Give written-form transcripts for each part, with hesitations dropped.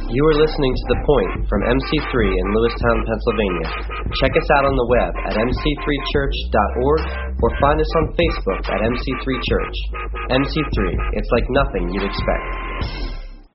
You are listening to The Point from MC3 in Lewistown, Pennsylvania. Check us out on the web at mc3church.org or find us on Facebook at MC3 Church. MC3, it's like nothing you'd expect.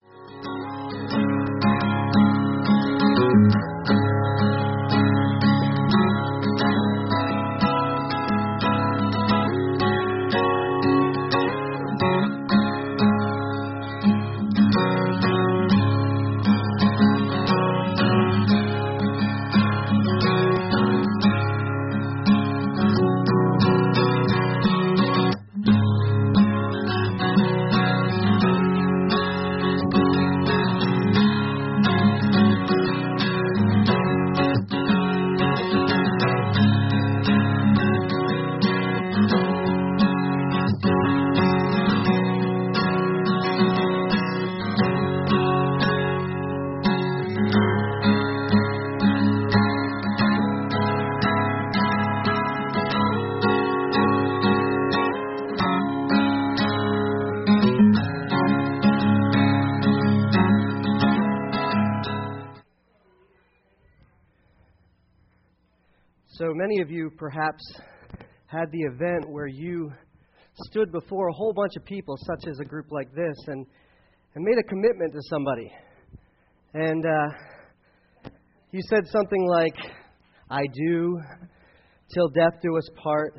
So many of you perhaps had the event where you stood before a whole bunch of people, such as a group like this, and made a commitment to somebody. And you said something like, "I do, till death do us part."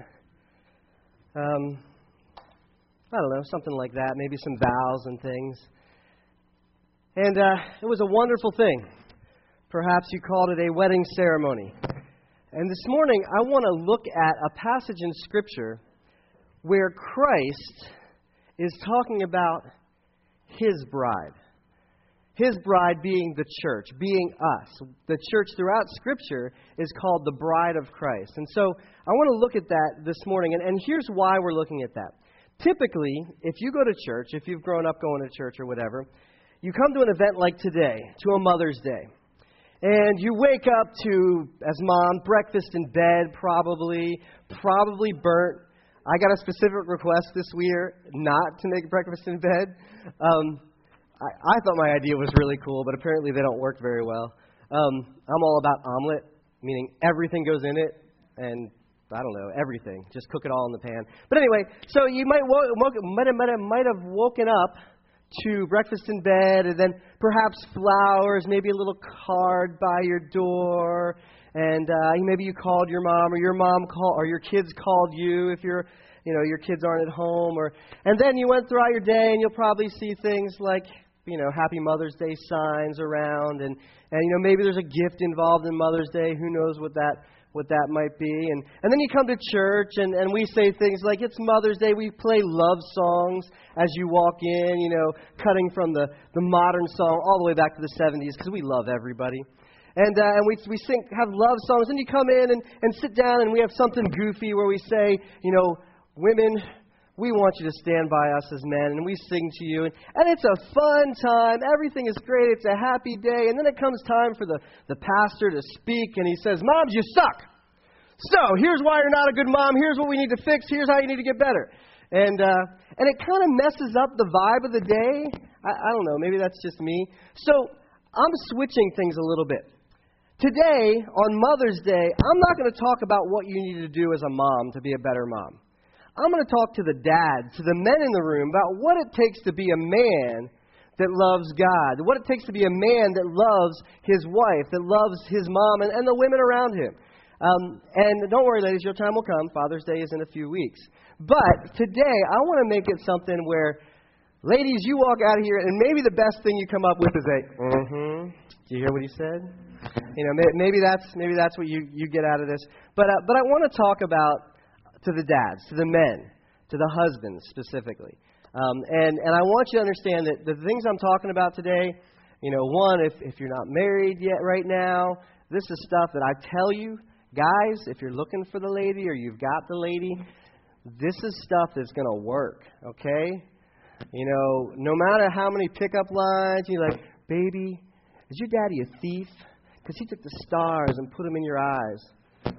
I don't know, something like that, maybe some vows and things. And it was a wonderful thing. Perhaps you called it a wedding ceremony. And this morning, I want to look at a passage in Scripture where Christ is talking about His bride. His bride being the church, being us. The church throughout Scripture is called the bride of Christ. And so I want to look at that this morning. And here's why we're looking at that. Typically, if you go to church, if you've grown up going to church or whatever, you come to an event like today, to a Mother's Day. And you wake up to, as mom, breakfast in bed, probably burnt. I got a specific request this year not to make breakfast in bed. I thought my idea was really cool, but apparently they don't work very well. I'm all about omelet, meaning everything goes in it, and I don't know, everything. Just cook it all in the pan. But anyway, so you might have woken up to breakfast in bed, and then perhaps flowers, maybe a little card by your door, and maybe you called your mom, or your mom called, or your kids called you if your kids aren't at home, and then you went throughout your day, and you'll probably see things like Happy Mother's Day signs around, and maybe there's a gift involved in Mother's Day. Who knows what that might be. And then you come to church, and we say things like, it's Mother's Day. We play love songs as you walk in, cutting from the modern song all the way back to the 70s, because we love everybody. And we sing, have love songs. And you come in and sit down, and we have something goofy where we say, women, we want you to stand by us as men, and we sing to you. And it's a fun time. Everything is great. It's a happy day. And then it comes time for the pastor to speak, and he says, "Moms, you suck. So here's why you're not a good mom. Here's what we need to fix. Here's how you need to get better." And it kind of messes up the vibe of the day. I don't know. Maybe that's just me. So I'm switching things a little bit. Today, on Mother's Day, I'm not going to talk about what you need to do as a mom to be a better mom. I'm going to talk to the dads, to the men in the room, about what it takes to be a man that loves God, what it takes to be a man that loves his wife, that loves his mom and the women around him. And don't worry, ladies, your time will come. Father's Day is in a few weeks. But today, I want to make it something where, ladies, you walk out of here, and maybe the best thing you come up with is a, Do you hear what he said? Maybe that's what you get out of this. But I want to talk about to the dads, to the men, to the husbands specifically. And I want you to understand that the things I'm talking about today, one, if you're not married yet right now, this is stuff that I tell you, guys, if you're looking for the lady or you've got the lady, this is stuff that's going to work, okay? No matter how many pickup lines, you're like, "Baby, is your daddy a thief? Because he took the stars and put them in your eyes."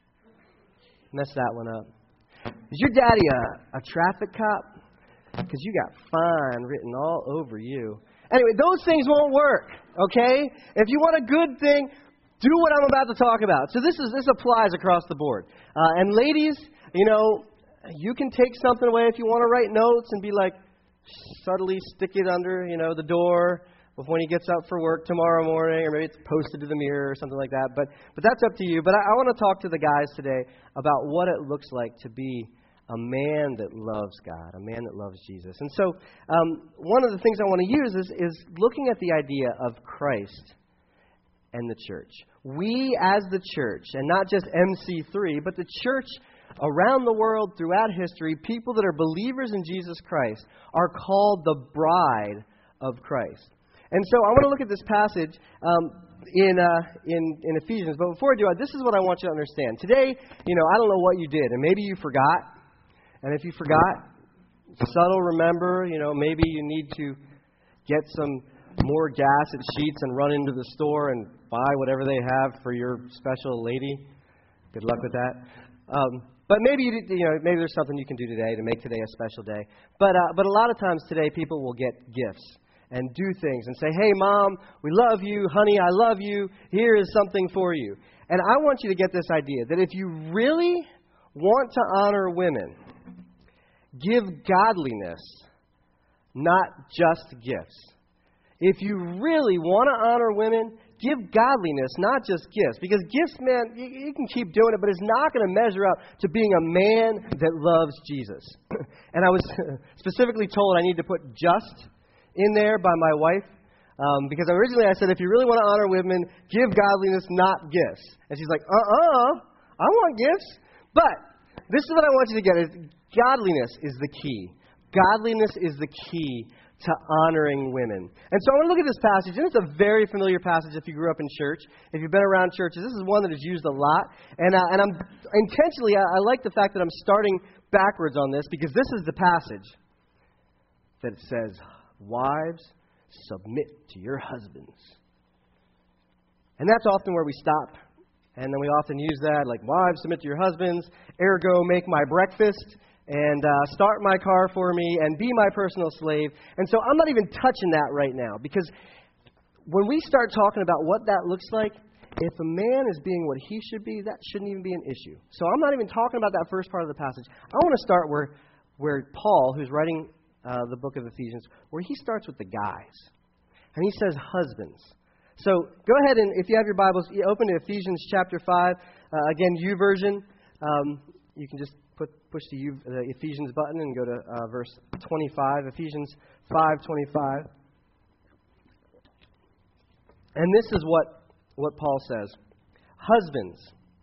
Mess that one up. Is your daddy a traffic cop? Because you got fine written all over you. Anyway, those things won't work. okay? If you want a good thing, do what I'm about to talk about. So this applies across the board. And ladies, you can take something away if you want to write notes and be like, subtly stick it under, the door when he gets up for work tomorrow morning, or maybe it's posted to the mirror or something like that. But that's up to you. But I want to talk to the guys today about what it looks like to be a man that loves God, a man that loves Jesus. And so one of the things I want to use is looking at the idea of Christ and the church. We as the church, and not just MC3, but the church around the world, throughout history, people that are believers in Jesus Christ are called the bride of Christ. And so I want to look at this passage in Ephesians. But before I do, this is what I want you to understand. Today, I don't know what you did, and maybe you forgot. And if you forgot, subtle remember, maybe you need to get some more gas at Sheetz and run into the store and buy whatever they have for your special lady. Good luck with that. But maybe maybe there's something you can do today to make today a special day. But a lot of times today, people will get gifts and do things and say, "Hey, Mom, we love you. Honey, I love you. Here is something for you." And I want you to get this idea that if you really want to honor women, give godliness, not just gifts. If you really want to honor women, give godliness, not just gifts. Because gifts, man, you can keep doing it, but it's not going to measure up to being a man that loves Jesus. And I was specifically told I need to put just in there by my wife. Because originally I said, if you really want to honor women, give godliness, not gifts. And she's like, I want gifts. But this is what I want you to get is godliness is the key. Godliness is the key to honoring women. And so I want to look at this passage, and it's a very familiar passage if you grew up in church. If you've been around churches, this is one that is used a lot. And I'm intentionally, I like the fact that I'm starting backwards on this, because this is the passage that it says, "Wives, submit to your husbands." And that's often where we stop. And then we often use that, like, "Wives, submit to your husbands, ergo, make my breakfast, and start my car for me, and be my personal slave." And so I'm not even touching that right now, because when we start talking about what that looks like, if a man is being what he should be, that shouldn't even be an issue. So I'm not even talking about that first part of the passage. I want to start where Paul, who's writing the book of Ephesians, where he starts with the guys. And he says husbands. So go ahead, and if you have your Bibles, you open to Ephesians chapter 5. Again, YouVersion. You can just push the Ephesians button and go to verse 25. Ephesians 5:25. And this is what Paul says. "Husbands,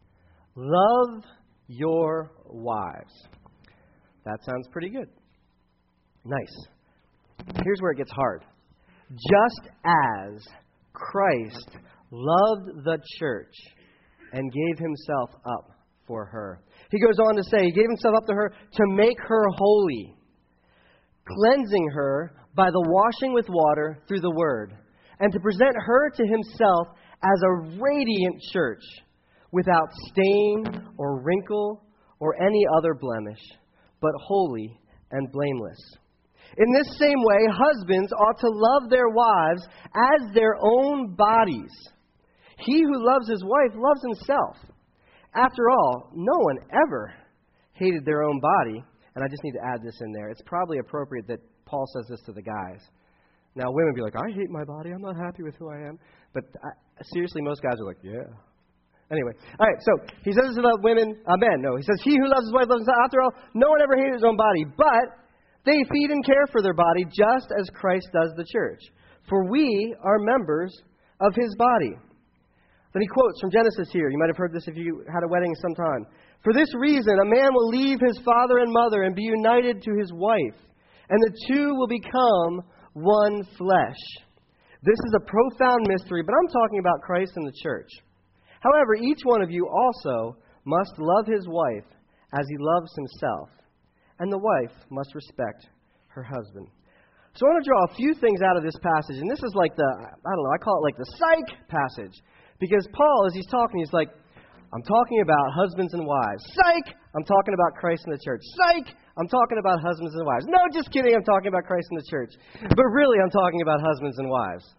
love your wives." That sounds pretty good. Nice. Here's where it gets hard. "Just as Christ loved the church and gave himself up for her." He goes on to say, he gave himself up to her to make her holy, cleansing her by the washing with water through the word, and to present her to himself as a radiant church, without stain or wrinkle or any other blemish, but holy and blameless. In this same way, husbands ought to love their wives as their own bodies. He who loves his wife loves himself. After all, no one ever hated their own body. And I just need to add this in there. It's probably appropriate that Paul says this to the guys. Now, women be like, "I hate my body. I'm not happy with who I am." But seriously, most guys are like, "Yeah." Anyway, all right, so he says this about women, men. No, he says, "He who loves his wife loves himself." After all, no one ever hated his own body, but they feed and care for their body just as Christ does the church. For we are members of his body. Then he quotes from Genesis here. You might have heard this if you had a wedding sometime. "For this reason, a man will leave his father and mother and be united to his wife, and the two will become one flesh." This is a profound mystery, but I'm talking about Christ and the church. "However, each one of you also must love his wife as he loves himself, and the wife must respect her husband." So I want to draw a few things out of this passage, and this is like I call it like the psych passage. Because Paul, as he's talking, he's like, I'm talking about husbands and wives. Psych! I'm talking about Christ and the church. Psych! I'm talking about husbands and wives. No, just kidding, I'm talking about Christ and the church. But really, I'm talking about husbands and wives.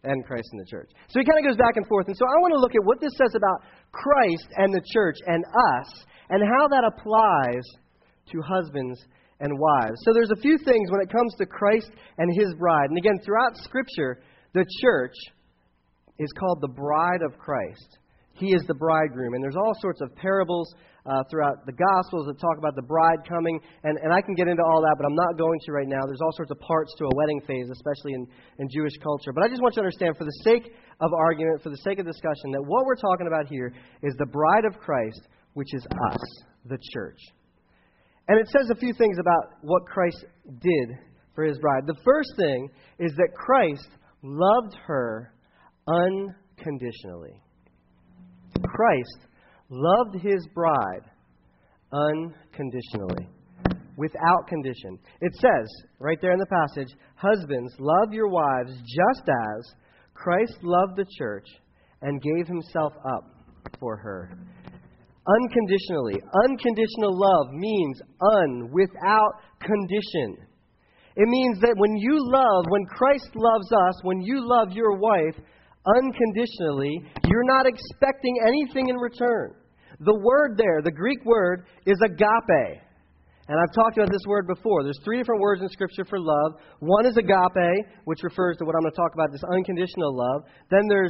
and Christ and the church. So he kind of goes back and forth. And so I want to look at what this says about Christ and the church and us and how that applies to husbands and wives. So there's a few things when it comes to Christ and his bride. And again, throughout Scripture, the church is called the bride of Christ. He is the bridegroom. And there's all sorts of parables throughout the Gospels that talk about the bride coming. And I can get into all that, but I'm not going to right now. There's all sorts of parts to a wedding phase, especially in Jewish culture. But I just want you to understand, for the sake of argument, for the sake of discussion, that what we're talking about here is the bride of Christ, which is us, the church. And it says a few things about what Christ did for his bride. The first thing is that Christ loved her unconditionally. Christ loved his bride unconditionally, without condition. It says, right there in the passage, husbands, love your wives just as Christ loved the church and gave himself up for her. Unconditionally. Unconditional love means without condition. It means that when Christ loves us, when you love your wife unconditionally, you're not expecting anything in return. The word there, the Greek word, is agape. And I've talked about this word before. There's 3 different words in Scripture for love. One is agape, which refers to what I'm going to talk about, this unconditional love. Then there's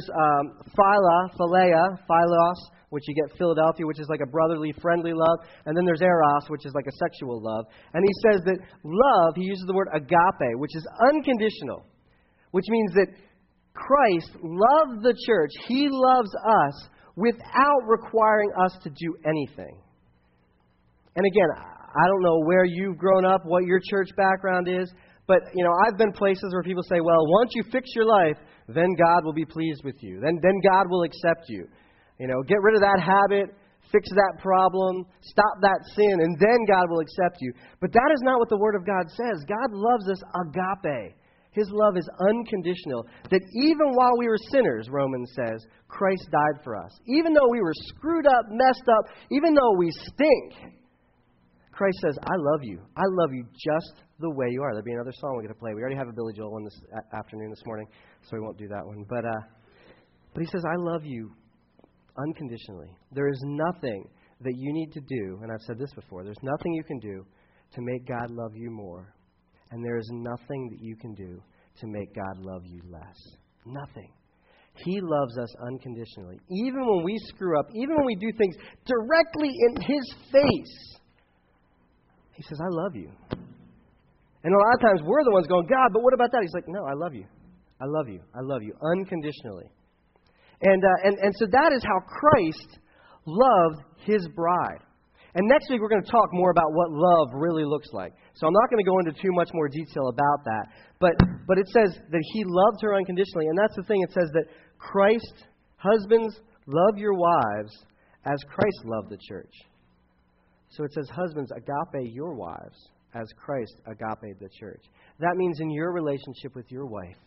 philos, which you get Philadelphia, which is like a brotherly, friendly love. And then there's eros, which is like a sexual love. And he says that love, he uses the word agape, which is unconditional, which means that Christ loved the church. He loves us without requiring us to do anything. And again, I don't know where you've grown up, what your church background is, but I've been places where people say, well, once you fix your life, then God will be pleased with you. Then God will accept you. Get rid of that habit, fix that problem, stop that sin, and then God will accept you. But that is not what the Word of God says. God loves us agape. His love is unconditional. That even while we were sinners, Romans says, Christ died for us. Even though we were screwed up, messed up, even though we stink, Christ says, I love you. I love you just the way you are. There'll be another song we're going to play. We already have a Billy Joel one this afternoon, this morning, so we won't do that one. But he says, I love you unconditionally. There is nothing that you need to do, and I've said this before, there's nothing you can do to make God love you more. And there is nothing that you can do to make God love you less. Nothing. He loves us unconditionally. Even when we screw up, even when we do things directly in His face, He says, I love you. And a lot of times we're the ones going, God, but what about that? He's like, no, I love you. I love you. I love you unconditionally. And so that is how Christ loved His bride. And next week we're going to talk more about what love really looks like. So I'm not going to go into too much more detail about that. But it says that He loved her unconditionally. And that's the thing. It says that Christ, husbands, love your wives as Christ loved the church. So it says, husbands, agape your wives as Christ agape the church. That means in your relationship with your wife,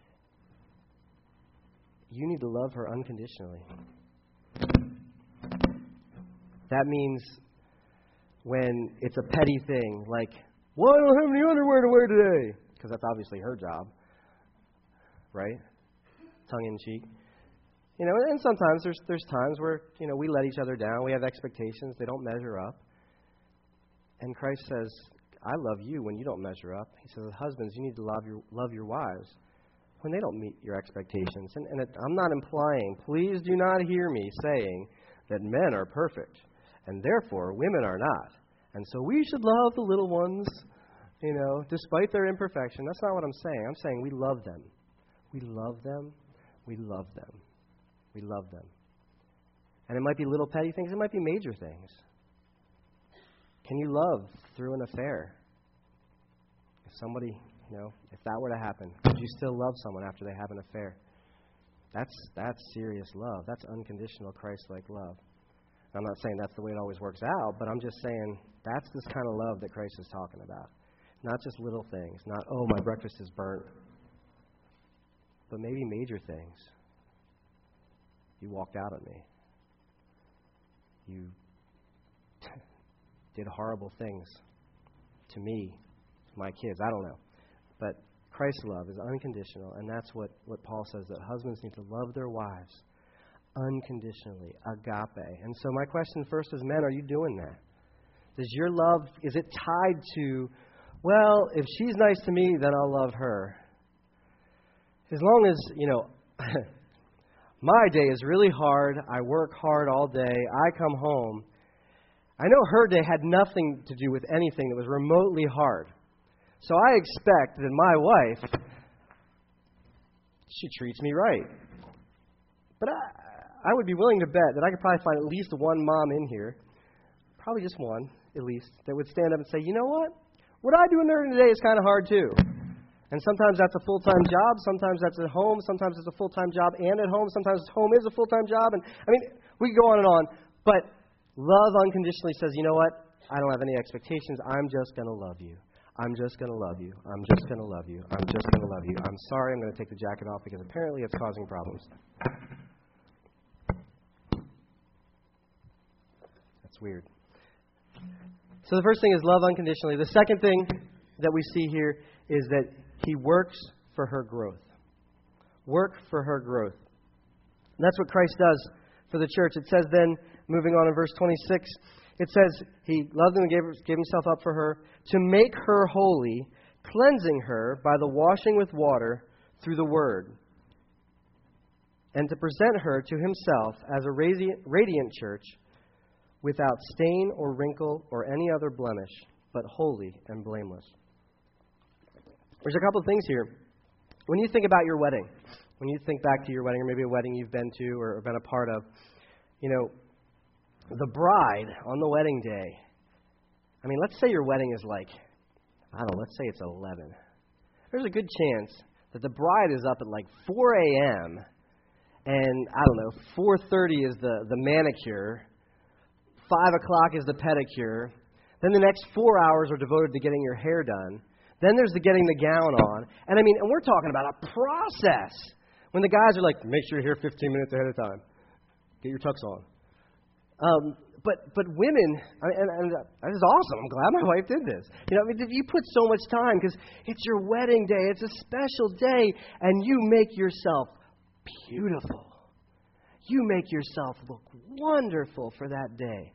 you need to love her unconditionally. That means when it's a petty thing, like, well, I don't have any underwear to wear today, because that's obviously her job, right? Tongue in cheek. And sometimes there's times where, we let each other down. We have expectations. They don't measure up. And Christ says, I love you when you don't measure up. He says, husbands, you need to love your wives when they don't meet your expectations. And I'm not implying, please do not hear me saying that men are perfect, and therefore women are not. And so we should love the little ones, despite their imperfection. That's not what I'm saying. I'm saying we love them. We love them. We love them. We love them. And it might be little petty things. It might be major things. Can you love through an affair? If somebody, if that were to happen, could you still love someone after they have an affair? That's serious love. That's unconditional Christ-like love. I'm not saying that's the way it always works out, but I'm just saying that's this kind of love that Christ is talking about. Not just little things. Not, oh, my breakfast is burnt. But maybe major things. You walked out on me. You did horrible things to me, to my kids. I don't know. But Christ's love is unconditional, and that's what Paul says, that husbands need to love their wives unconditionally, agape. And so my question first is, men, are you doing that? Does your love, is it tied to, well, if she's nice to me, then I'll love her? As long as, my day is really hard, I work hard all day, I come home, I know her day had nothing to do with anything that was remotely hard. So I expect that my wife, she treats me right. But I would be willing to bet that I could probably find at least one mom in here, probably just one at least, that would stand up and say, you know what I do during the day is kind of hard too. And sometimes that's a full-time job, sometimes that's at home, sometimes it's a full-time job and at home, sometimes home is a full-time job. And I mean, we go on and on. But love unconditionally says, you know what? I don't have any expectations. I'm just going to love you. I'm just going to love you. I'm just going to love you. I'm just going to love you. I'm sorry, I'm going to take the jacket off because apparently it's causing problems. That's weird. So the first thing is love unconditionally. The second thing that we see here is that he works for her growth. Work for her growth. And that's what Christ does for the church. It says then, moving on in verse 26, it says he loved them and gave himself up for her to make her holy, cleansing her by the washing with water through the word, and to present her to himself as a radiant church, without stain or wrinkle or any other blemish, but holy and blameless. There's a couple of things here. When you think about your wedding, when you think back to your wedding, or maybe a wedding you've been to or been a part of, the bride on the wedding day, I mean, let's say your wedding is like, let's say it's 11. There's a good chance that the bride is up at like 4 a.m. and, 4:30 is the manicure, 5 o'clock is the pedicure, then the next 4 hours are devoted to getting your hair done, then there's the getting the gown on, and we're talking about a process. When the guys are like, make sure you're here 15 minutes ahead of time. Get your tux on. But women, and that is awesome. I'm glad my wife did this. You put so much time because it's your wedding day. It's a special day, and you make yourself beautiful. You make yourself look wonderful for that day.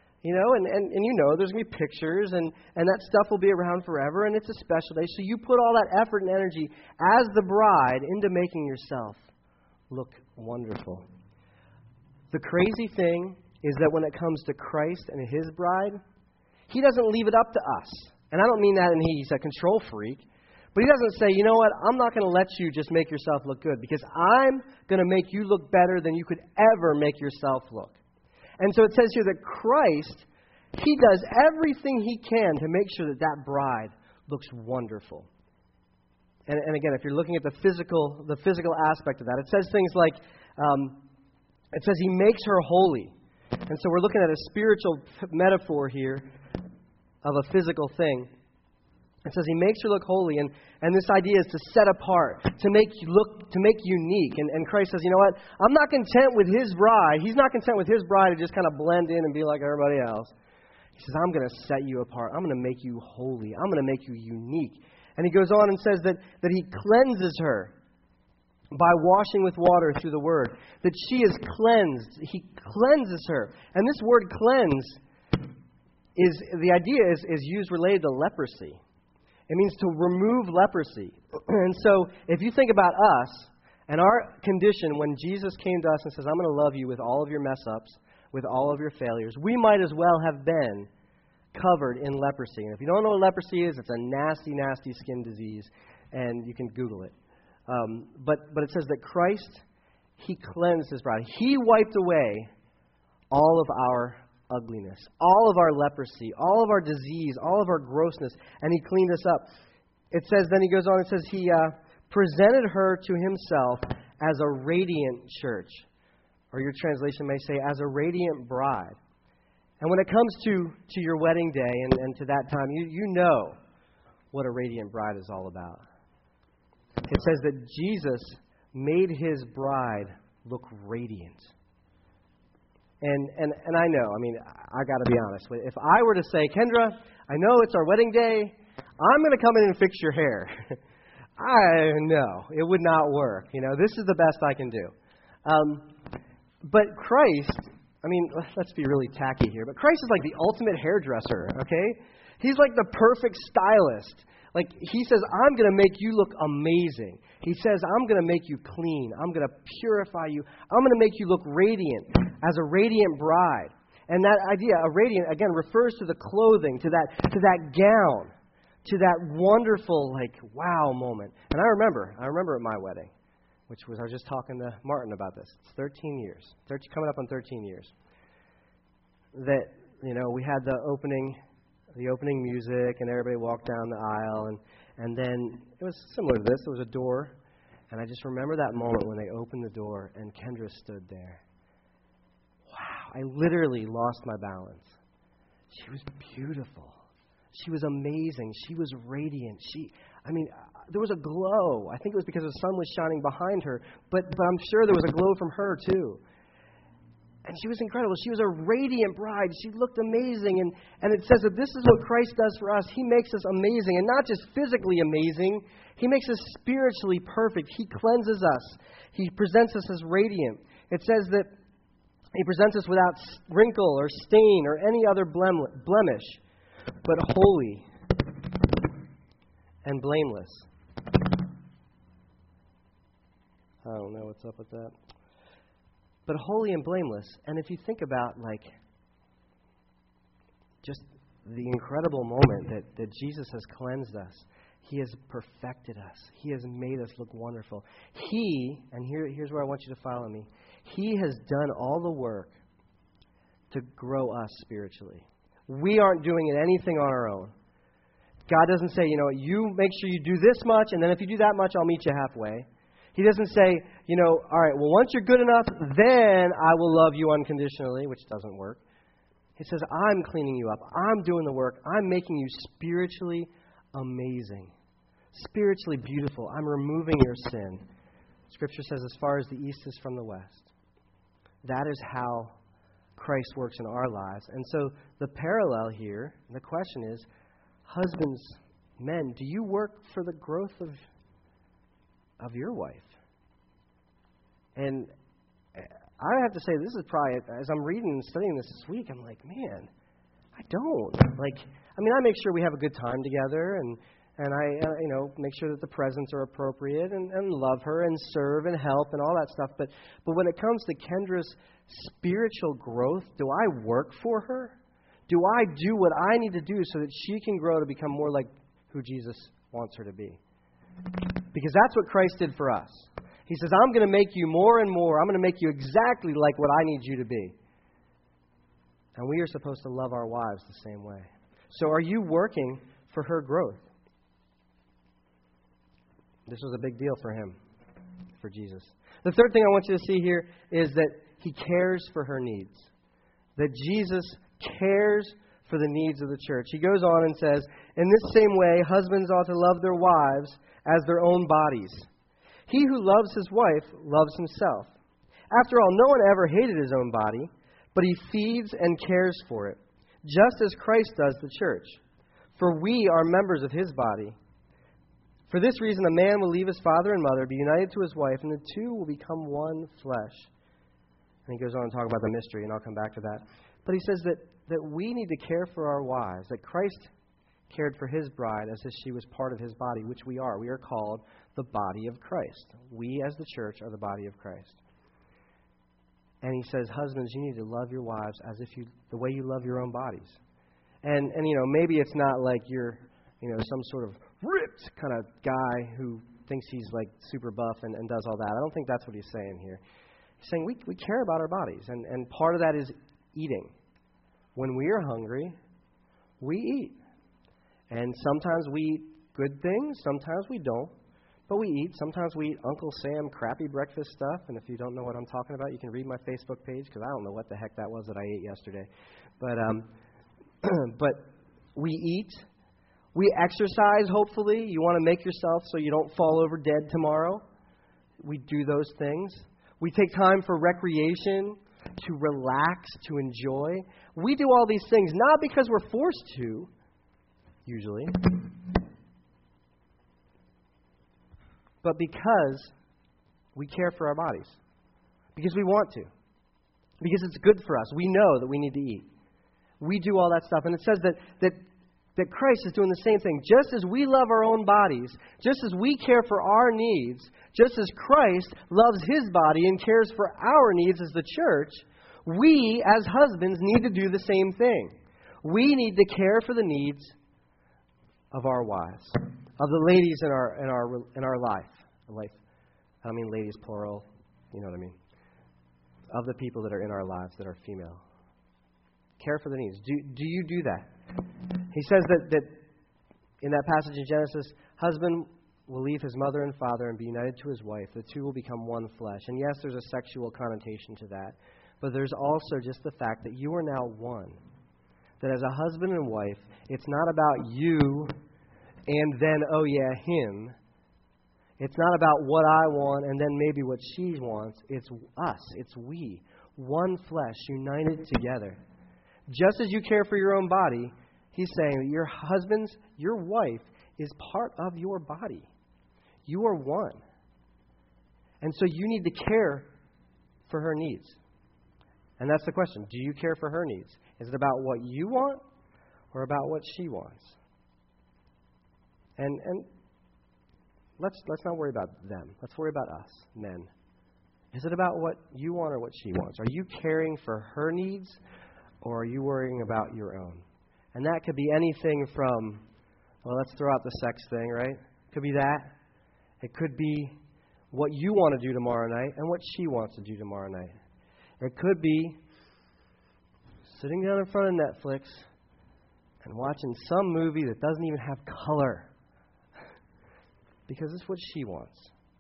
And there's going to be pictures, and that stuff will be around forever, and it's a special day. So you put all that effort and energy as the bride into making yourself look wonderful. The crazy thing is that when it comes to Christ and his bride, he doesn't leave it up to us. And I don't mean that he's a control freak, but he doesn't say, you know what, I'm not going to let you just make yourself look good because I'm going to make you look better than you could ever make yourself look. And so it says here that Christ, he does everything he can to make sure that bride looks wonderful. And again, if you're looking at the physical aspect of that, it says things like, it says he makes her holy. And so we're looking at a spiritual metaphor here of a physical thing. It says he makes her look holy, and this idea is to set apart, to make unique. And Christ says, you know what? I'm not content with his bride. He's not content with his bride to just kind of blend in and be like everybody else. He says, I'm going to set you apart. I'm going to make you holy. I'm going to make you unique. And he goes on and says that he cleanses her by washing with water through the word, that she is cleansed. He cleanses her. And this word cleanse the idea is used related to leprosy. It means to remove leprosy. And so if you think about us and our condition when Jesus came to us and says, I'm going to love you with all of your mess-ups, with all of your failures, we might as well have been covered in leprosy. And if you don't know what leprosy is, it's a nasty, nasty skin disease, and you can Google it. But it says that Christ, he cleansed his bride. He wiped away all of our ugliness, all of our leprosy, all of our disease, all of our grossness, and he cleaned us up. It says, then he goes on and says, he presented her to himself as a radiant church. Or your translation may say, as a radiant bride. And when it comes to your wedding day and to that time, you know what a radiant bride is all about. It says that Jesus made his bride look radiant. And I know, I got to be honest. If I were to say, Kendra, I know it's our wedding day. I'm going to come in and fix your hair. No, it would not work. This is the best I can do. But Christ, let's be really tacky here, but Christ is like the ultimate hairdresser, okay? He's like the perfect stylist. Like, he says, I'm going to make you look amazing. He says, I'm going to make you clean. I'm going to purify you. I'm going to make you look radiant as a radiant bride. And that idea, a radiant, again, refers to the clothing, to that gown, to that wonderful, wow moment. And I remember at my wedding, I was just talking to Martin about this. It's 13 years, coming up on 13 years, that, we had the opening music, and everybody walked down the aisle, and then it was similar to this. There was a door, and I just remember that moment when they opened the door, and Kendra stood there. Wow, I literally lost my balance. She was beautiful. She was amazing. She was radiant. There was a glow. I think it was because the sun was shining behind her, but I'm sure there was a glow from her too. And she was incredible. She was a radiant bride. She looked amazing. And it says that this is what Christ does for us. He makes us amazing. And not just physically amazing. He makes us spiritually perfect. He cleanses us. He presents us as radiant. It says that He presents us without wrinkle or stain or any other blemish, but holy and blameless. I don't know what's up with that. But holy and blameless. And if you think about, just the incredible moment that Jesus has cleansed us, He has perfected us. He has made us look wonderful. And here's where I want you to follow me, He has done all the work to grow us spiritually. We aren't doing anything on our own. God doesn't say, you make sure you do this much, and then if you do that much, I'll meet you halfway. He doesn't say, all right, well, once you're good enough, then I will love you unconditionally, which doesn't work. He says, I'm cleaning you up. I'm doing the work. I'm making you spiritually amazing, spiritually beautiful. I'm removing your sin. Scripture says, as far as the east is from the west. That is how Christ works in our lives. And so the parallel here, the question is, husbands, men, do you work for the growth of your wife? And I have to say, this is probably, as I'm reading and studying this week, I'm like, man, I don't. I make sure we have a good time together, and I, make sure that the presents are appropriate, and love her, and serve, and help, and all that stuff. But when it comes to Kendra's spiritual growth, do I work for her? Do I do what I need to do so that she can grow to become more like who Jesus wants her to be? Because that's what Christ did for us. He says, I'm going to make you more and more. I'm going to make you exactly like what I need you to be. And we are supposed to love our wives the same way. So are you working for her growth? This was a big deal for him, for Jesus. The third thing I want you to see here is that He cares for her needs. That Jesus cares for the needs of the church. He goes on and says, in this same way, husbands ought to love their wives as their own bodies. He who loves his wife loves himself. After all, no one ever hated his own body, but he feeds and cares for it, just as Christ does the church. For we are members of His body. For this reason, a man will leave his father and mother, be united to his wife, and the two will become one flesh. And he goes on to talk about the mystery, and I'll come back to that. But he says that we need to care for our wives, that Christ cared for His bride as if she was part of His body, which we are. We are called the body of Christ. We as the church are the body of Christ. And he says, husbands, you need to love your wives as if the way you love your own bodies. And maybe it's not like you're, some sort of ripped kind of guy who thinks he's super buff and does all that. I don't think that's what he's saying here. He's saying we care about our bodies. And part of that is eating. When we are hungry, we eat. And sometimes we eat good things, sometimes we don't. But we eat. Sometimes we eat Uncle Sam crappy breakfast stuff. And if you don't know what I'm talking about, you can read my Facebook page, because I don't know what the heck that was that I ate yesterday. But we eat. We exercise, hopefully. You want to make yourself so you don't fall over dead tomorrow. We do those things. We take time for recreation, to relax, to enjoy. We do all these things not because we're forced to, usually, but because we care for our bodies. Because we want to. Because it's good for us. We know that we need to eat. We do all that stuff. And it says that Christ is doing the same thing. Just as we love our own bodies, just as we care for our needs, just as Christ loves His body and cares for our needs as the church, we as husbands need to do the same thing. We need to care for the needs of our wives, of the ladies in our life. I don't mean ladies plural, you know what I mean. Of the people that are in our lives that are female. Care for the needs. Do you do that? He says that in that passage in Genesis, husband will leave his mother and father and be united to his wife. The two will become one flesh. And yes, there's a sexual connotation to that. But there's also just the fact that you are now one. That as a husband and wife, it's not about you and then, oh yeah, him. It's not about what I want and then maybe what she wants. It's us. It's we. One flesh, united together. Just as you care for your own body, he's saying that your husbands, your wife, is part of your body. You are one. And so you need to care for her needs. And that's the question. Do you care for her needs? Is it about what you want or about what she wants? And let's not worry about them. Let's worry about us, men. Is it about what you want or what she wants? Are you caring for her needs or are you worrying about your own? And that could be anything from, well, let's throw out the sex thing, right? It could be that. It could be what you want to do tomorrow night and what she wants to do tomorrow night. It could be sitting down in front of Netflix and watching some movie that doesn't even have color because it's what she wants.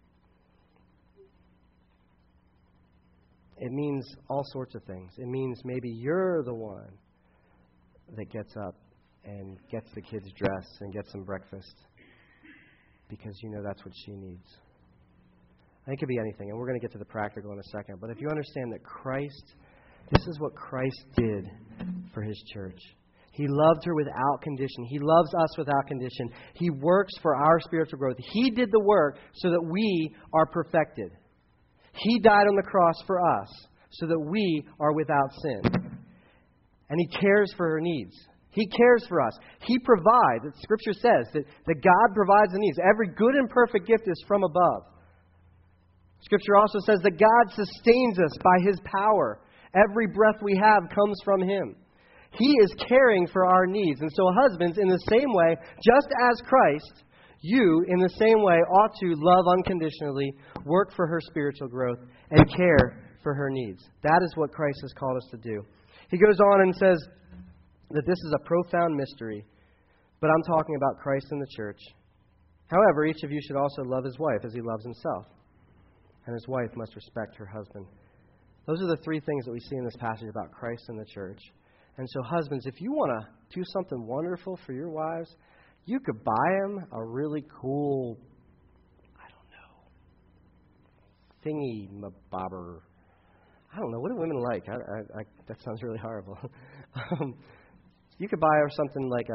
It means all sorts of things. It means maybe you're the one that gets up and gets the kids dressed and gets them breakfast because you know that's what she needs. I think it could be anything, and we're going to get to the practical in a second. But if you understand that Christ, this is what Christ did for His church. He loved her without condition. He loves us without condition. He works for our spiritual growth. He did the work so that we are perfected. He died on the cross for us so that we are without sin. And He cares for her needs. He cares for us. He provides. Scripture says that God provides the needs. Every good and perfect gift is from above. Scripture also says that God sustains us by His power. Every breath we have comes from Him. He is caring for our needs. And so husbands, in the same way, just as Christ, you, in the same way, ought to love unconditionally, work for her spiritual growth, and care for her needs. That is what Christ has called us to do. He goes on and says that this is a profound mystery, but I'm talking about Christ and the church. However, each of you should also love his wife as he loves himself, and his wife must respect her husband. Those are the three things that we see in this passage about Christ and the church. And so husbands, if you want to do something wonderful for your wives, you could buy them a really cool, I don't know, thingy-mabobber. I don't know. What do women like? That sounds really horrible. You could buy her something like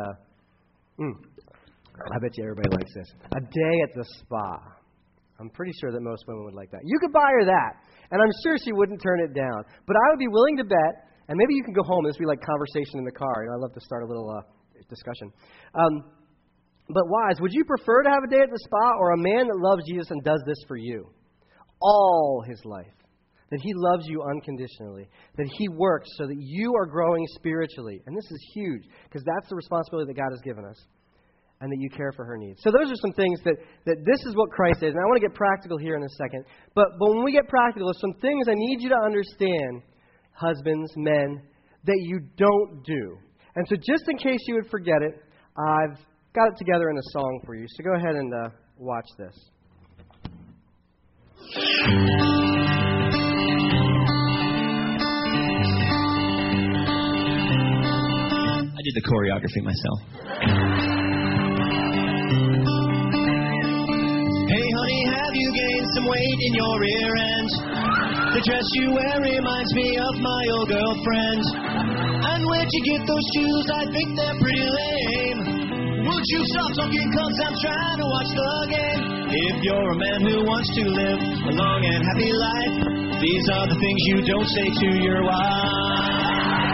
I bet you everybody likes this. A day at the spa. I'm pretty sure that most women would like that. You could buy her that, and I'm sure she wouldn't turn it down. But I would be willing to bet, and maybe you can go home and this would be like conversation in the car. You know, I love to start a little discussion. But wives, would you prefer to have a day at the spa or a man that loves Jesus and does this for you all his life? That he loves you unconditionally. That he works so that you are growing spiritually. And this is huge because that's the responsibility that God has given us. And that you care for her needs. So those are some things that this is what Christ is. And I want to get practical here in a second. But when we get practical, there's some things I need you to understand, husbands, men, that you don't do. And so just in case you would forget it, I've got it together in a song for you. So go ahead and watch this. I did the choreography myself. Hey honey, have you gained some weight in your rear end? The dress you wear reminds me of my old girlfriend. And where'd you get those shoes? I think they're pretty lame. Would you stop talking, cause I'm trying to watch the game. If you're a man who wants to live a long and happy life, these are the things you don't say to your wife.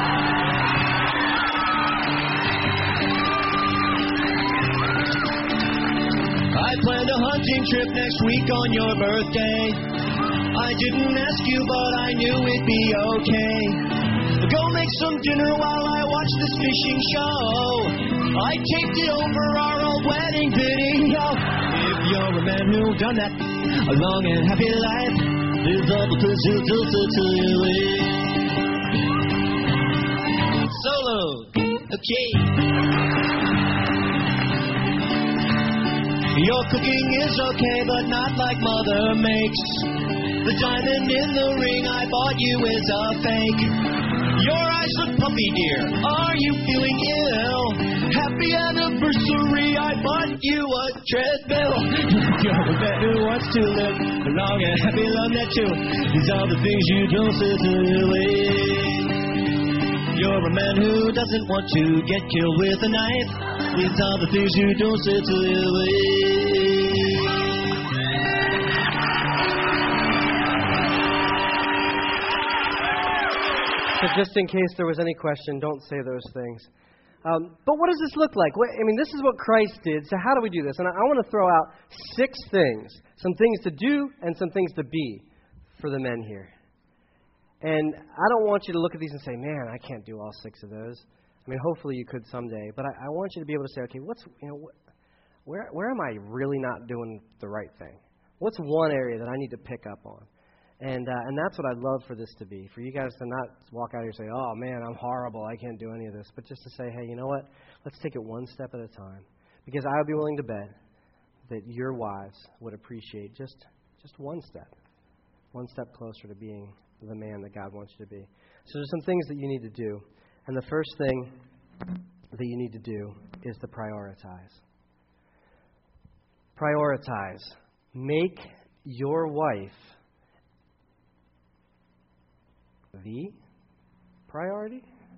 I planned a hunting trip next week on your birthday. I didn't ask you, but I knew it'd be okay. Go make some dinner while I watch this fishing show. I taped it over our old wedding video. If you're a man who's done that, a long and happy life, these are the things you don't say to your wife. Solo. Okay. Your cooking is okay, but not like Mother makes. The diamond in the ring I bought you is a fake. Your eyes look puffy, dear. Are you feeling ill? Happy anniversary, I bought you a treadmill. You're a man who wants to live a long and happy love that too. These are the things you don't say to your wife. You're a man who doesn't want to get killed with a knife. These are the things you don't say to your wife. So just in case there was any question, don't say those things. But what does this look like? This is what Christ did, so how do we do this? And I want to throw out 6 things, some things to do and some things to be for the men here. And I don't want you to look at these and say, man, I can't do all 6 of those. Hopefully you could someday, but I want you to be able to say, okay, where am I really not doing the right thing? What's one area that I need to pick up on? And that's what I'd love for this to be, for you guys to not walk out here and say, oh, man, I'm horrible, I can't do any of this, but just to say, hey, you know what, let's take it one step at a time, because I would be willing to bet that your wives would appreciate just one step closer to being the man that God wants you to be. So there's some things that you need to do, and the first thing that you need to do is to prioritize. Prioritize. Make your wife the priority?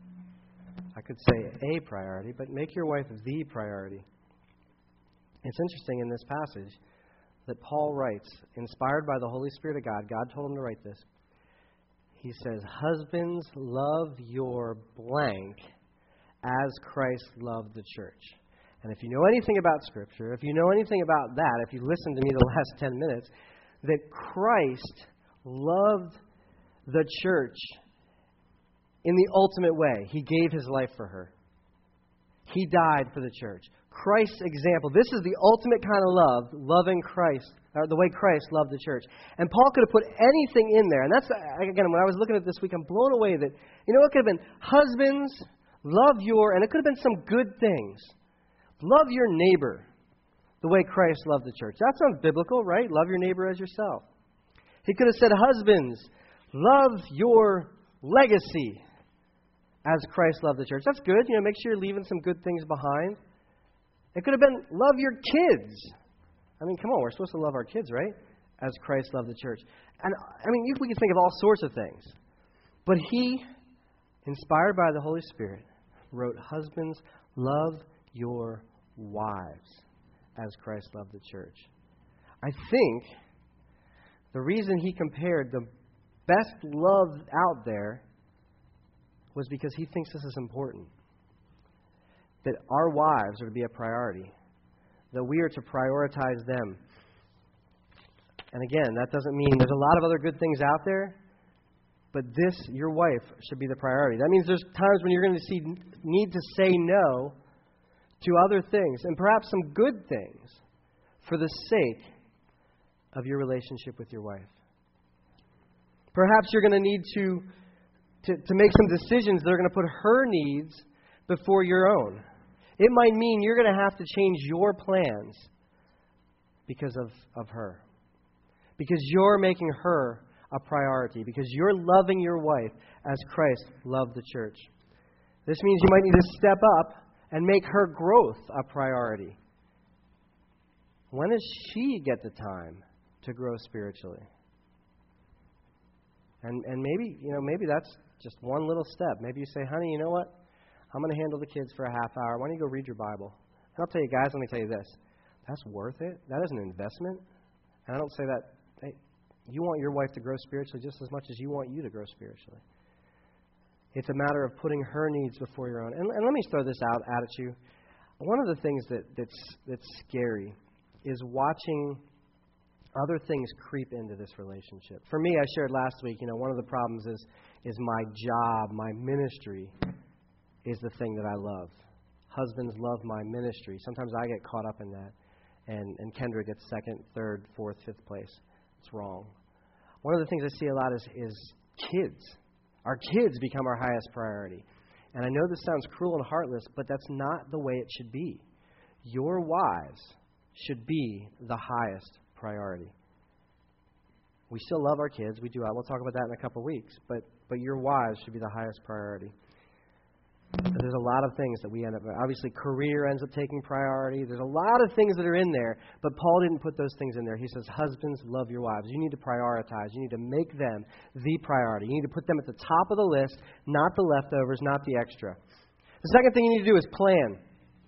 I could say a priority, but make your wife the priority. It's interesting in this passage that Paul writes, inspired by the Holy Spirit of God, God told him to write this. He says, husbands, love your blank as Christ loved the church. And if you know anything about Scripture, if you know anything about that, if you listened to me the last 10 minutes, that Christ loved the church in the ultimate way. He gave his life for her. He died for the church. Christ's example. This is the ultimate kind of love, loving Christ, or the way Christ loved the church. And Paul could have put anything in there. And that's, again, when I was looking at this week, I'm blown away that, it could have been husbands, love your, and it could have been some good things. Love your neighbor the way Christ loved the church. That sounds biblical, right? Love your neighbor as yourself. He could have said, husbands, love your legacy as Christ loved the church. That's good. Make sure you're leaving some good things behind. It could have been, love your kids. Come on, we're supposed to love our kids, right? As Christ loved the church. And, we can think of all sorts of things. But he, inspired by the Holy Spirit, wrote, husbands, love your wives as Christ loved the church. I think the reason he compared the best love out there was because he thinks this is important. That our wives are to be a priority. That we are to prioritize them. And again, that doesn't mean there's a lot of other good things out there, but your wife, should be the priority. That means there's times when you're going to need to say no to other things, and perhaps some good things, for the sake of your relationship with your wife. Perhaps you're going to need to make some decisions that are going to put her needs before your own. It might mean you're going to have to change your plans because of her. Because you're making her a priority. Because you're loving your wife as Christ loved the church. This means you might need to step up and make her growth a priority. When does she get the time to grow spiritually? And maybe that's just one little step. Maybe you say, honey, you know what? I'm going to handle the kids for a half hour. Why don't you go read your Bible? And I'll tell you guys, let me tell you this. That's worth it. That is an investment. And I don't say that, hey, you want your wife to grow spiritually just as much as you want you to grow spiritually. It's a matter of putting her needs before your own. And let me throw this out at you. One of the things that's scary is watching other things creep into this relationship. For me, I shared last week, one of the problems is my job, my ministry is the thing that I love. Husbands love my ministry. Sometimes I get caught up in that. And Kendra gets second, third, fourth, fifth place. It's wrong. One of the things I see a lot is kids. Our kids become our highest priority. And I know this sounds cruel and heartless, but that's not the way it should be. Your wives should be the highest priority. We still love our kids. We do. We'll talk about that in a couple of weeks. But your wives should be the highest priority. There's a lot of things that we end up, obviously career ends up taking priority. There's a lot of things that are in there, but Paul didn't put those things in there. He says, husbands, love your wives. You need to prioritize. You need to make them the priority. You need to put them at the top of the list, not the leftovers, not the extra. The second thing you need to do is plan.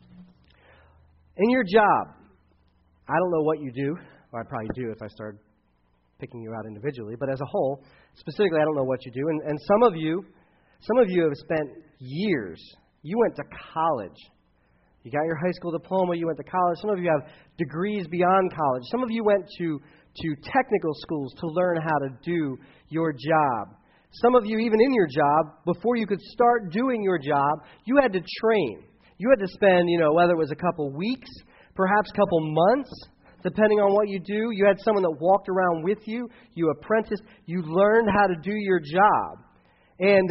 In your job, I don't know what you do, or I'd probably do if I started picking you out individually, but as a whole, specifically, I don't know what you do. And some of you have spent years. You went to college. You got your high school diploma. You went to college. Some of you have degrees beyond college. Some of you went to technical schools to learn how to do your job. Some of you, even in your job, before you could start doing your job, you had to train. You had to spend, whether it was a couple weeks, perhaps a couple months, depending on what you do. You had someone that walked around with you. You apprenticed. You learned how to do your job. And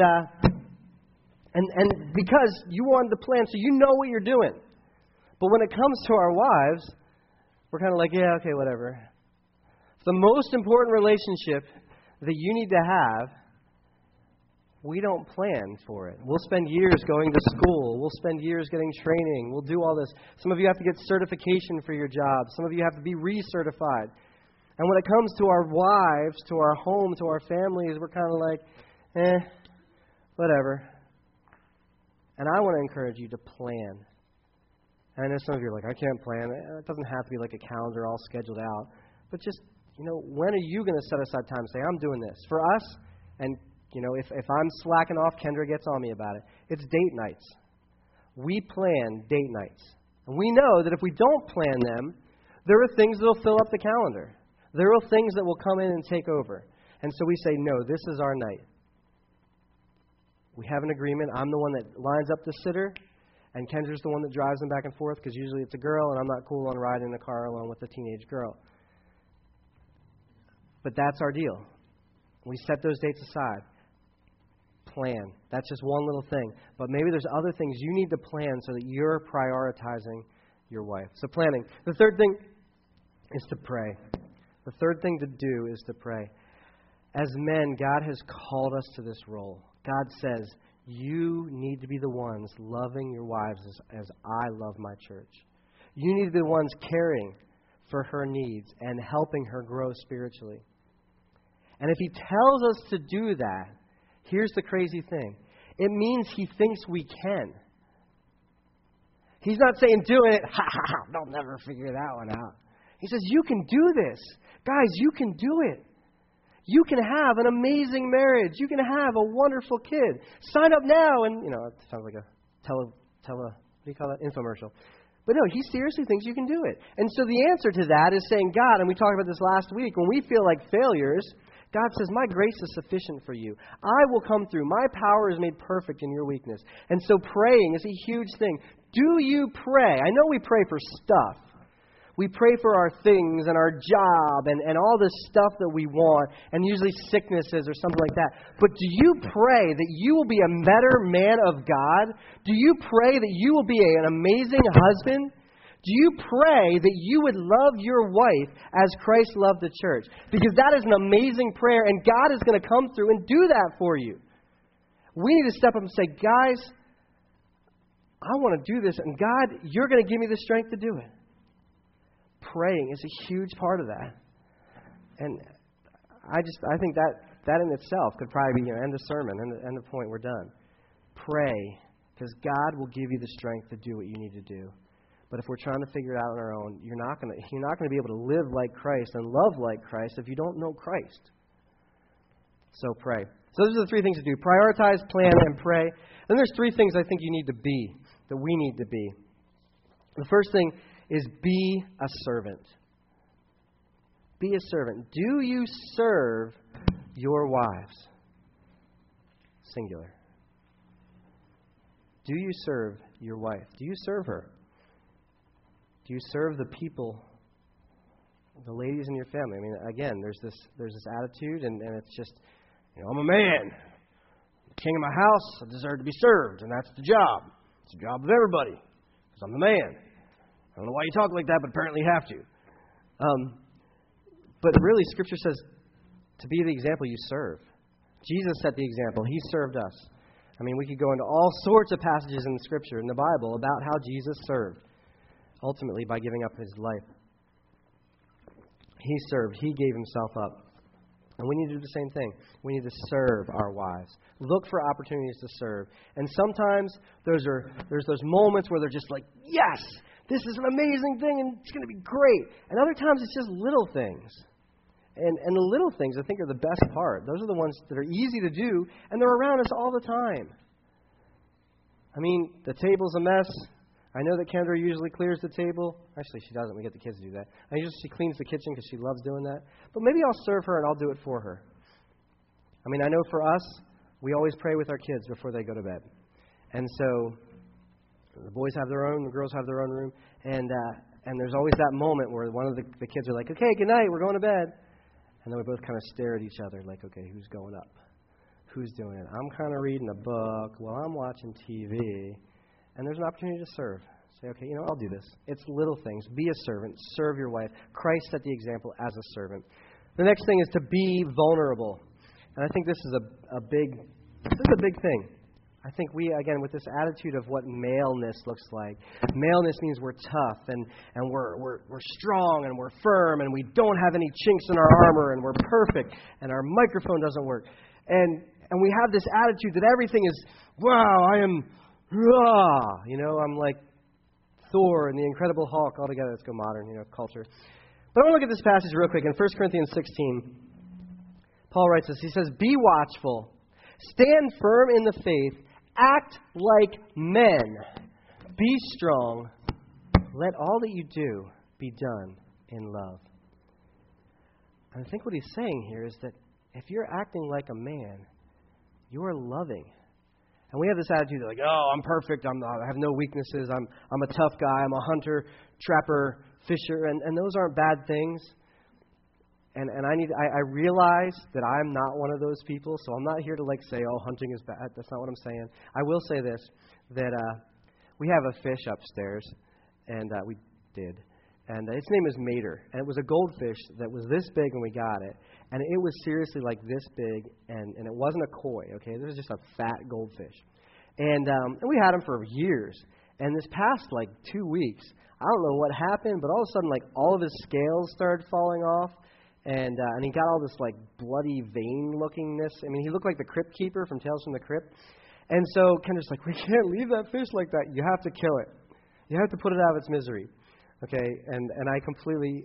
because you wanted to plan, so you know what you're doing. But when it comes to our wives, we're kind of like, yeah, okay, whatever. The most important relationship that you need to have, we don't plan for it. We'll spend years going to school. We'll spend years getting training. We'll do all this. Some of you have to get certification for your job. Some of you have to be recertified. And when it comes to our wives, to our home, to our families, we're kind of like, whatever. And I want to encourage you to plan. And I know some of you are like, I can't plan. It doesn't have to be like a calendar all scheduled out. But just, when are you going to set aside time and say, I'm doing this? For us, and, if I'm slacking off, Kendra gets on me about it. It's date nights. We plan date nights. And we know that if we don't plan them, there are things that will fill up the calendar. There are things that will come in and take over. And so we say, no, this is our night. We have an agreement. I'm the one that lines up the sitter, and Kendra's the one that drives them back and forth because usually it's a girl, and I'm not cool on riding in the car alone with a teenage girl. But that's our deal. We set those dates aside. Plan. That's just one little thing. But maybe there's other things you need to plan so that you're prioritizing your wife. So planning. The third thing is to pray. The third thing to do is to pray. As men, God has called us to this role. God says, you need to be the ones loving your wives as I love my church. You need to be the ones caring for her needs and helping her grow spiritually. And if He tells us to do that, here's the crazy thing. It means He thinks we can. He's not saying, do it. Ha, ha, ha. They'll never figure that one out. He says, you can do this. Guys, you can do it. You can have an amazing marriage. You can have a wonderful kid. Sign up now. And, it sounds like a what do you call that? Infomercial. But no, He seriously thinks you can do it. And so the answer to that is saying, God, and we talked about this last week, when we feel like failures, God says, my grace is sufficient for you. I will come through. My power is made perfect in your weakness. And so praying is a huge thing. Do you pray? I know we pray for stuff. We pray for our things and our job and all this stuff that we want, and usually sicknesses or something like that. But do you pray that you will be a better man of God? Do you pray that you will be an amazing husband? Do you pray that you would love your wife as Christ loved the church? Because that is an amazing prayer, and God is going to come through and do that for you. We need to step up and say, guys, I want to do this, and God, you're going to give me the strength to do it. Praying is a huge part of that. And I think that in itself could probably be end of sermon, end of point, we're done. Pray, because God will give you the strength to do what you need to do. But if we're trying to figure it out on our own, you're not going to be able to live like Christ and love like Christ if you don't know Christ. So pray. So those are the three things to do. Prioritize, plan, and pray. Then there's three things I think you need to be, that we need to be. The first thing is be a servant. Be a servant. Do you serve your wives? Singular. Do you serve your wife? Do you serve her? Do you serve the people, the ladies in your family? I mean, again, there's this attitude, and it's just, I'm a man, the king of my house, I deserve to be served, and that's the job. It's the job of everybody, because I'm the man. I don't know why you talk like that, but apparently you have to. But really, Scripture says to be the example you serve. Jesus set the example. He served us. I mean, we could go into all sorts of passages in the Scripture, in the Bible, about how Jesus served, ultimately by giving up his life. He served. He gave himself up. And we need to do the same thing. We need to serve our wives. Look for opportunities to serve. And sometimes there's those moments where they're just like, yes, this is an amazing thing and it's going to be great. And other times it's just little things. And the little things, I think, are the best part. Those are the ones that are easy to do, and they're around us all the time. I mean, the table's a mess. I know that Kendra usually clears the table. Actually, she doesn't. We get the kids to do that. She cleans the kitchen because she loves doing that. But maybe I'll serve her and I'll do it for her. I mean, I know for us, we always pray with our kids before they go to bed. And so the boys have their own, the girls have their own room. And there's always that moment where one of the kids are like, okay, good night, we're going to bed. And then we both kind of stare at each other like, okay, who's going up? Who's doing it? I'm kind of reading a book while I'm watching TV. And there's an opportunity to serve. Say, okay, I'll do this. It's little things. Be a servant. Serve your wife. Christ set the example as a servant. The next thing is to be vulnerable. And I think this is a big thing. I think we, again, with this attitude of what maleness looks like, maleness means we're tough and we're strong and we're firm and we don't have any chinks in our armor and we're perfect and our microphone doesn't work. And we have this attitude that everything is, wow, I am, I'm like Thor and the Incredible Hulk all together. Let's go modern, culture. But I want to look at this passage real quick. In 1 Corinthians 16, Paul writes this. He says, be watchful, stand firm in the faith, act like men. Be strong. Let all that you do be done in love. And I think what he's saying here is that if you're acting like a man, you are loving. And we have this attitude like, oh, I'm perfect. I have no weaknesses. I'm a tough guy. I'm a hunter, trapper, fisher. And those aren't bad things. And I realize that I'm not one of those people, so I'm not here to say, oh, hunting is bad. That's not what I'm saying. I will say this, that we have a fish upstairs, and we did. And its name is Mater. And it was a goldfish that was this big when we got it. And it was seriously like this big, and it wasn't a koi, okay? This was just a fat goldfish. And we had him for years. And this past, 2 weeks, I don't know what happened, but all of a sudden, all of his scales started falling off. And he got all this, bloody vein-lookingness. I mean, he looked like the Crypt Keeper from Tales from the Crypt. And so Kendra's like, we can't leave that fish like that. You have to kill it. You have to put it out of its misery. Okay? And I completely...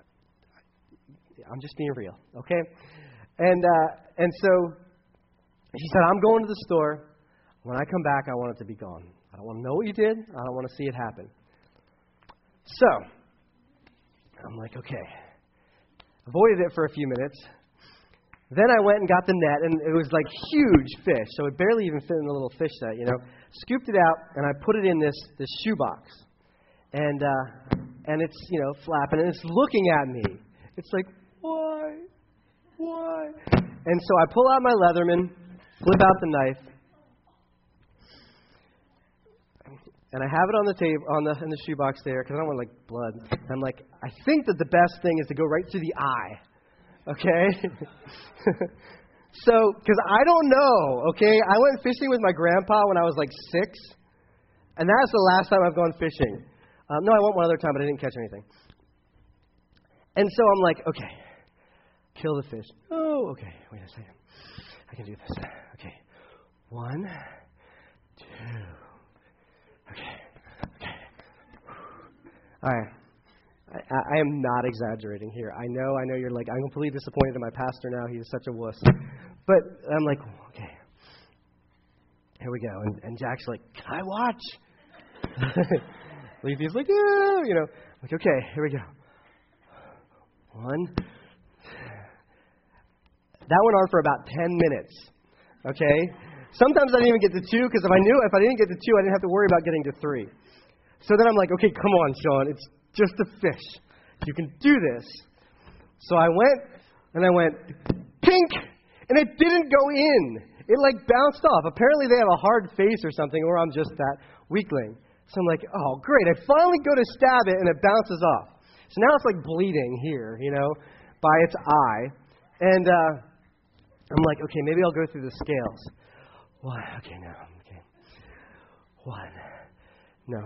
I'm just being real, okay? And so she said, I'm going to the store. When I come back, I want it to be gone. I don't want to know what you did. I don't want to see it happen. So, I'm like, okay. Avoided it for a few minutes. Then I went and got the net, and it was huge fish, so it barely even fit in the little fish net, Scooped it out, and I put it in this shoebox. And it's, flapping, and it's looking at me. It's like, why? And so I pull out my Leatherman, flip out the knife, and I have it on the table, in the shoebox there, because I don't want blood. And I'm like, I think that the best thing is to go right through the eye, okay? So, because I don't know, okay? I went fishing with my grandpa when I was 6, and that's the last time I've gone fishing. No, I went one other time, but I didn't catch anything. And so I'm like, okay, kill the fish. Oh, okay, wait a second. I can do this. Okay, 1, 2. Okay. All right. I am not exaggerating here. I know you're like, I'm completely disappointed in my pastor now. He is such a wuss. But I'm like, okay, here we go. And Jack's like, can I watch? Leafy's like, yeah, you know. I'm like, okay, here we go. 1. That went on for about 10 minutes. Okay? Sometimes I didn't even get to 2 because if I didn't get to 2, I didn't have to worry about getting to 3. So then I'm like, okay, come on, Sean. It's just a fish. You can do this. So I went, pink, and it didn't go in. It like bounced off. Apparently they have a hard face or something, or I'm just that weakling. So I'm like, oh, great. I finally go to stab it, and it bounces off. So now it's like bleeding here, you know, by its eye. And I'm like, okay, maybe I'll go through the scales. 1, okay, no, okay. 1, no.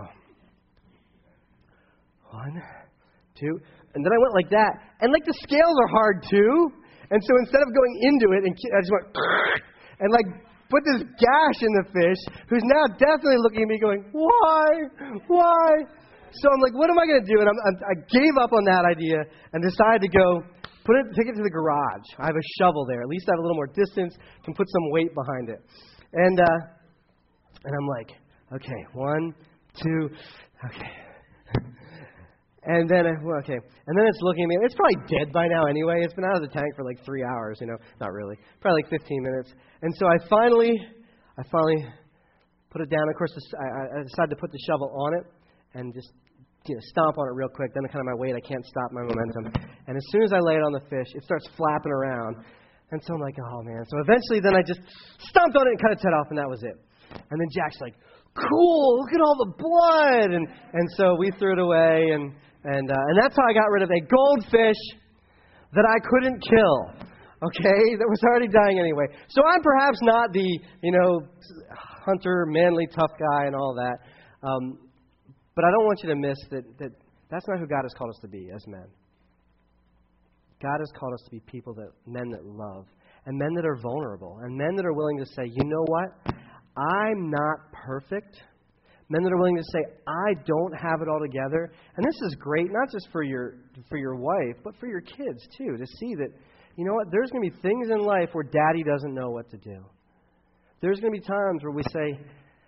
1, 2, and then I went like that, and like the scales are hard too, and so instead of going into it, I just went and like put this gash in the fish, who's now definitely looking at me going, why? So I'm like, what am I going to do? And I gave up on that idea and decided to go take it to the garage. I have a shovel there. At least I have a little more distance, can put some weight behind it, and I'm like, okay, 1, 2, okay. And then, it's looking at me. It's probably dead by now anyway. It's been out of the tank for like 3 hours, you know. Not really. Probably like 15 minutes. And so I finally put it down. Of course, I decided to put the shovel on it and just stomp on it real quick. Then kind of my weight, I can't stop my momentum. And as soon as I lay it on the fish, it starts flapping around. And so I'm like, oh, man. So eventually then I just stomped on it and cut its head off, and that was it. And then Jack's like, cool, look at all the blood. And so we threw it away, and that's how I got rid of a goldfish that I couldn't kill, okay, that was already dying anyway. So I'm perhaps not the, hunter, manly, tough guy and all that. But I don't want you to miss that that's not who God has called us to be as men. God has called us to be men that love, and men that are vulnerable, and men that are willing to say, you know what, I'm not perfect. Men that are willing to say, I don't have it all together. And this is great, not just for your wife, but for your kids too, to see that, you know what, there's going to be things in life where daddy doesn't know what to do. There's going to be times where we say,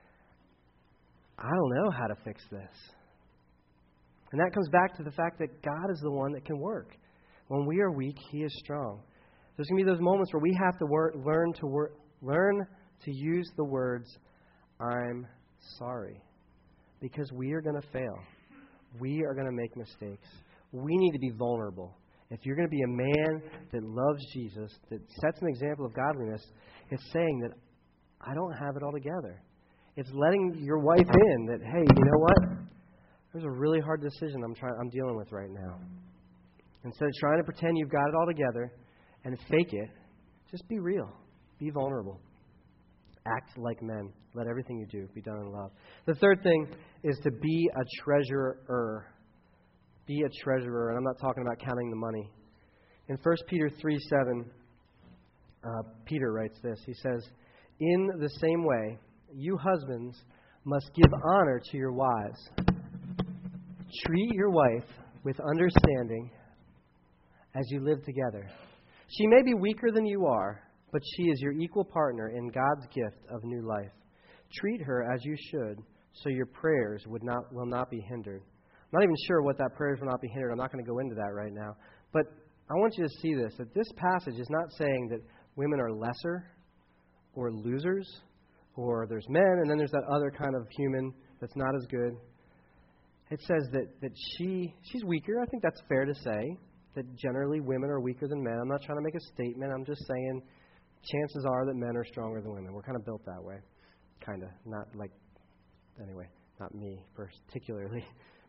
I don't know how to fix this. And that comes back to the fact that God is the one that can work. When we are weak, He is strong. There's going to be those moments where we have to learn to use the words, I'm sorry. Because we are going to fail. We are going to make mistakes. We need to be vulnerable. If you're going to be a man that loves Jesus, that sets an example of godliness, it's saying that I don't have it all together. It's letting your wife in that, hey, you know what? There's a really hard decision I'm dealing with right now. Instead of trying to pretend you've got it all together and fake it, just be real. Be vulnerable. Act like men. Let everything you do be done in love. The third thing is to be a treasurer. Be a treasurer. And I'm not talking about counting the money. In 1 Peter 3:7, Peter writes this. He says, in the same way, you husbands must give honor to your wives. Treat your wife with understanding as you live together. She may be weaker than you are, but she is your equal partner in God's gift of new life. Treat her as you should, so your prayers will not be hindered. I'm not even sure what that prayers will not be hindered. I'm not going to go into that right now. But I want you to see this, that this passage is not saying that women are lesser or losers, or there's men and then there's that other kind of human that's not as good. It says that she's weaker. I think that's fair to say, that generally women are weaker than men. I'm not trying to make a statement. I'm just saying chances are that men are stronger than women. We're kind of built that way. Kind of. Not like, anyway, not me particularly.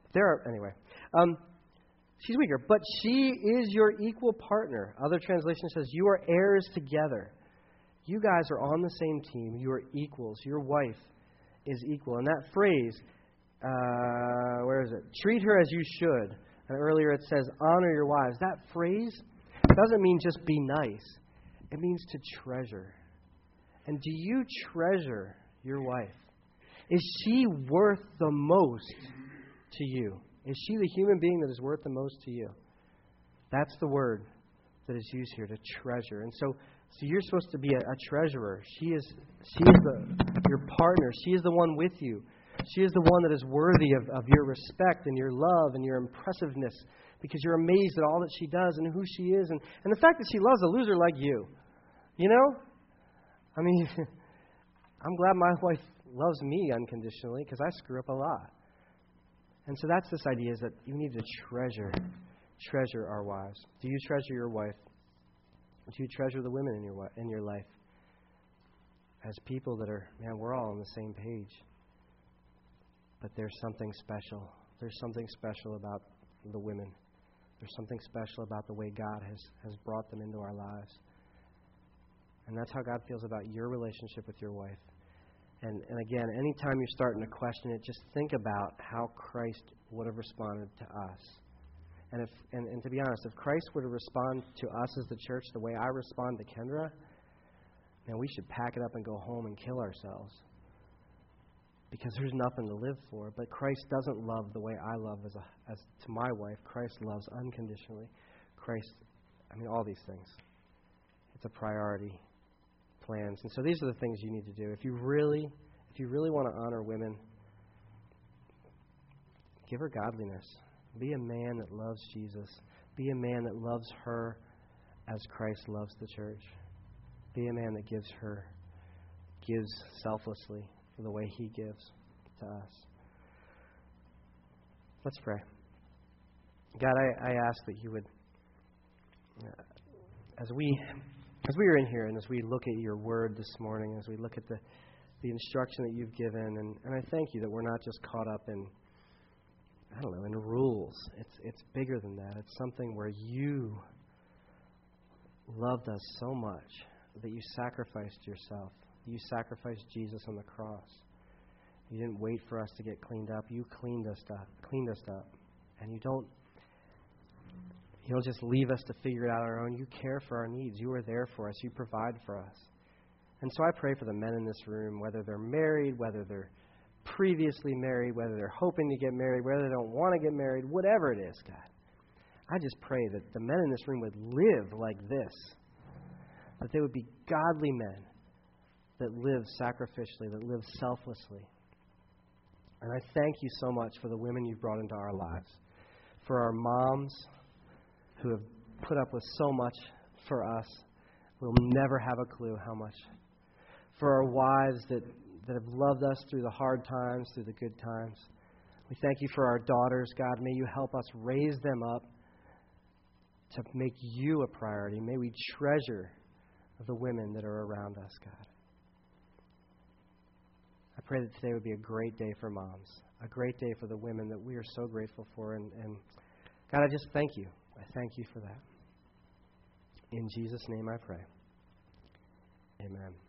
She's weaker, but she is your equal partner. Other translation says you are heirs together. You guys are on the same team. You are equals. Your wife is equal. And that phrase, where is it? Treat her as you should. And earlier it says, honor your wives. That phrase doesn't mean just be nice. It means to treasure. And do you treasure your wife? Is she worth the most to you? Is she the human being that is worth the most to you? That's the word that is used here, to treasure. And so you're supposed to be a treasurer. She is your partner. She is the one with you. She is the one that is worthy of your respect and your love and your impressiveness, because you're amazed at all that she does and who she is, and the fact that she loves a loser like you. You know? I mean, I'm glad my wife loves me unconditionally, because I screw up a lot. And so that's this idea, is that you need to treasure our wives. Do you treasure your wife? Do you treasure the women in your life? As people that are, man, we're all on the same page. But there's something special. There's something special about the women. There's something special about the way God has brought them into our lives. And that's how God feels about your relationship with your wife. And again, anytime you're starting to question it, just think about how Christ would have responded to us. And to be honest, if Christ were to respond to us as the church the way I respond to Kendra, man, we should pack it up and go home and kill ourselves. Because there's nothing to live for. But Christ doesn't love the way I love as to my wife. Christ loves unconditionally. All these things. It's a priority. Plans. And so these are the things you need to do. If you really want to honor women, give her godliness. Be a man that loves Jesus. Be a man that loves her as Christ loves the church. Be a man that gives selflessly for the way he gives to us. Let's pray. God, I ask that you would, as we are in here and as we look at your word this morning, as we look at the instruction that you've given, and I thank you that we're not just caught up in rules. It's bigger than that. It's something where you loved us so much that you sacrificed yourself. You sacrificed Jesus on the cross. You didn't wait for us to get cleaned up. You cleaned us up. And you don't just leave us to figure it out on our own. You care for our needs. You are there for us. You provide for us. And so I pray for the men in this room, whether they're married, whether they're previously married, whether they're hoping to get married, whether they don't want to get married, whatever it is, God. I just pray that the men in this room would live like this, that they would be godly men that live sacrificially, that live selflessly. And I thank you so much for the women you've brought into our lives, for our moms who have put up with so much for us. We'll never have a clue how much. For our wives that have loved us through the hard times, through the good times. We thank you for our daughters, God. May you help us raise them up to make you a priority. May we treasure the women that are around us, God. I pray that today would be a great day for moms, a great day for the women that we are so grateful for. And God, I just thank you. I thank you for that. In Jesus' name I pray. Amen.